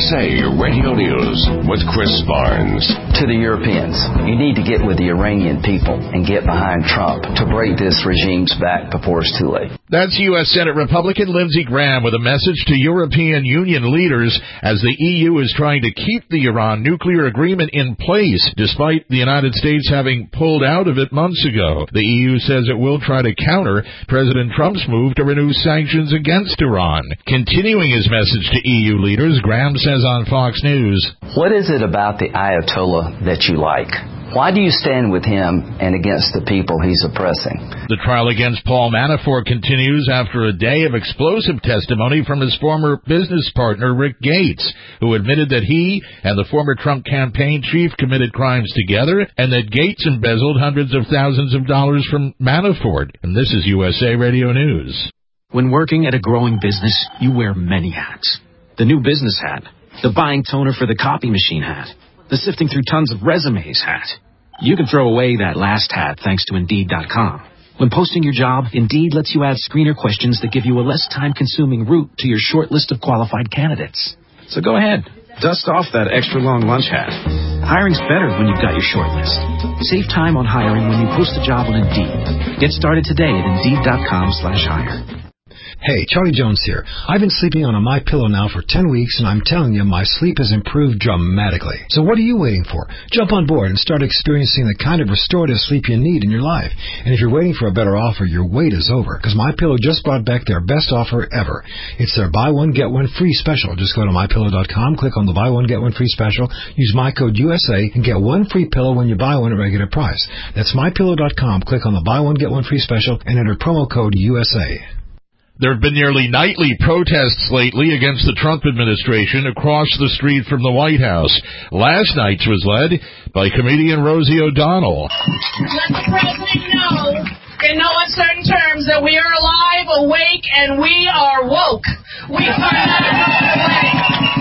USA Radio News with Chris Barnes. To the Europeans, you need to get with the Iranian people and get behind Trump to break this regime's back before it's too late. That's U.S. Senate Republican Lindsey Graham with a message to European Union leaders as the EU is trying to keep the Iran nuclear agreement in place, despite the United States having pulled out of it months ago. The EU says it will try to counter President Trump's move to renew sanctions against Iran. Continuing his message to EU leaders, Graham says on Fox News, "What is it about the Ayatollah that you like? Why do you stand with him and against the people he's oppressing?" The trial against Paul Manafort continues after a day of explosive testimony from his former business partner, Rick Gates, who admitted that he and the former Trump campaign chief committed crimes together and that Gates embezzled hundreds of thousands of dollars from Manafort. And this is USA Radio News. When working at a growing business, you wear many hats. The new business hat, the buying toner for the copy machine hat, the sifting through tons of resumes hat. You can throw away that last hat thanks to Indeed.com. When posting your job, Indeed lets you add screener questions that give you a less time-consuming route to your short list of qualified candidates. So go ahead, dust off that extra long lunch hat. Hiring's better when you've got your short list. Save time on hiring when you post a job on Indeed. Get started today at Indeed.com/hire. Hey, Charlie Jones here. I've been sleeping on a MyPillow now for 10 weeks, and I'm telling you, my sleep has improved dramatically. So what are you waiting for? Jump on board and start experiencing the kind of restorative sleep you need in your life. And if you're waiting for a better offer, your wait is over, because MyPillow just brought back their best offer ever. It's their buy one, get one free special. Just go to MyPillow.com, click on the buy one, get one free special, use my code USA, and get one free pillow when you buy one at regular price. That's MyPillow.com, click on the buy one, get one free special, and enter promo code USA. There have been nearly nightly protests lately against the Trump administration across the street from the White House. Last night's was led by comedian Rosie O'Donnell. Let the president know in no uncertain terms that we are alive, awake, and we are woke. We are not awake.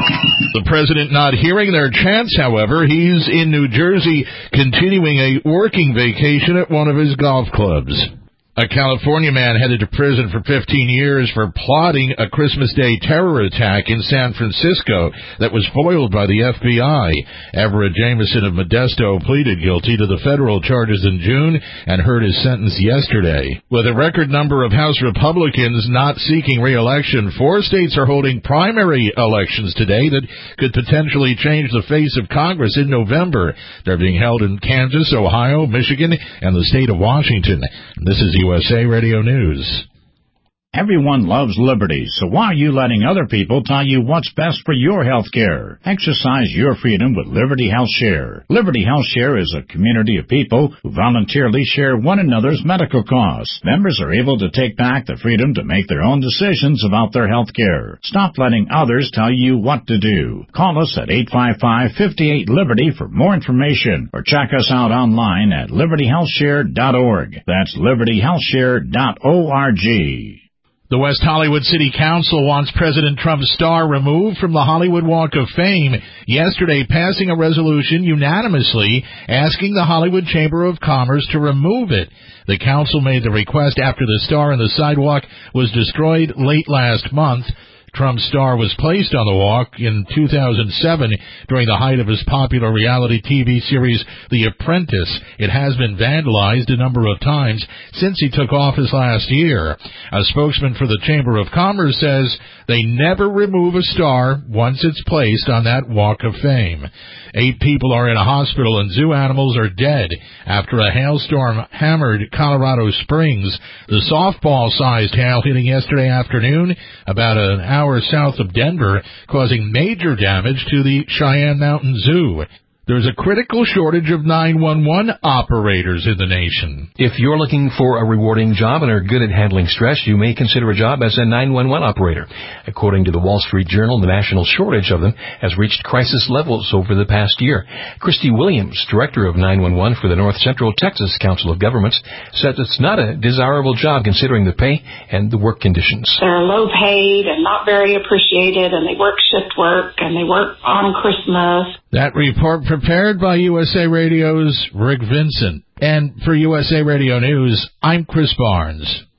The president not hearing their chants, however. He's in New Jersey continuing a working vacation at one of his golf clubs. A California man headed to prison for 15 years for plotting a Christmas Day terror attack in San Francisco that was foiled by the FBI. Everett Jameson of Modesto pleaded guilty to the federal charges in June and heard his sentence yesterday. With a record number of House Republicans not seeking re-election, 4 states are holding primary elections today that could potentially change the face of Congress in November. They're being held in Kansas, Ohio, Michigan, and the state of Washington. This is USA Radio News. Everyone loves liberty, so why are you letting other people tell you what's best for your health care? Exercise your freedom with Liberty Health Share. Liberty Health Share is a community of people who voluntarily share one another's medical costs. Members are able to take back the freedom to make their own decisions about their health care. Stop letting others tell you what to do. Call us at 855-58-LIBERTY for more information, or check us out online at libertyhealthshare.org. That's libertyhealthshare.org. The West Hollywood City Council wants President Trump's star removed from the Hollywood Walk of Fame, yesterday passing a resolution unanimously asking the Hollywood Chamber of Commerce to remove it. The council made the request after the star on the sidewalk was destroyed late last month. Trump's star was placed on the walk in 2007 during the height of his popular reality TV series, The Apprentice. It has been vandalized a number of times since he took office last year. A spokesman for the Chamber of Commerce says they never remove a star once it's placed on that Walk of Fame. 8 people are in a hospital and zoo animals are dead after a hailstorm hammered Colorado Springs. The softball-sized hail hitting yesterday afternoon about an hour south of Denver, causing major damage to the Cheyenne Mountain Zoo. There's a critical shortage of 911 operators in the nation. If you're looking for a rewarding job and are good at handling stress, you may consider a job as a 911 operator. According to the Wall Street Journal, the national shortage of them has reached crisis levels over the past year. Christy Williams, director of 911 for the North Central Texas Council of Governments, says it's not a desirable job considering the pay and the work conditions. They're low paid and not very appreciated, and they work shift work, and they work on Christmas. That report prepared by USA Radio's Rick Vincent. And for USA Radio News, I'm Chris Barnes.